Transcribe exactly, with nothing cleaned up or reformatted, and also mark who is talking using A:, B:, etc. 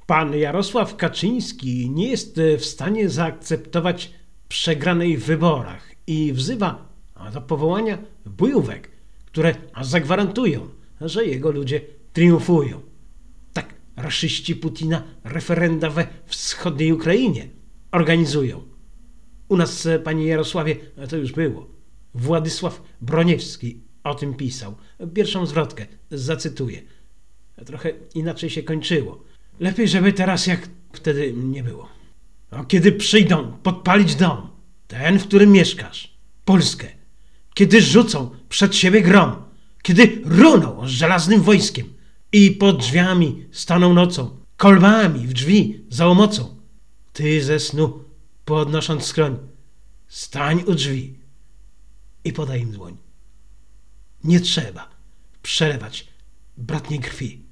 A: Pan Jarosław Kaczyński nie jest w stanie zaakceptować przegranej w wyborach i wzywa do powołania bojówek, które zagwarantują, że jego ludzie triumfują. Tak raszyści Putina referenda we wschodniej Ukrainie organizują. U nas, panie Jarosławie, to już było. Władysław Broniewski o tym pisał. Pierwszą zwrotkę zacytuję. Trochę inaczej się kończyło. Lepiej, żeby teraz jak wtedy nie było. No, kiedy przyjdą podpalić dom, ten, w którym mieszkasz, Polskę, kiedy rzucą przed siebie grom, kiedy runą z żelaznym wojskiem i pod drzwiami staną nocą, kolbami w drzwi za omocą, ty ze snu, podnosząc skroń, stań u drzwi i podaj im dłoń. Nie trzeba przelewać bratniej krwi.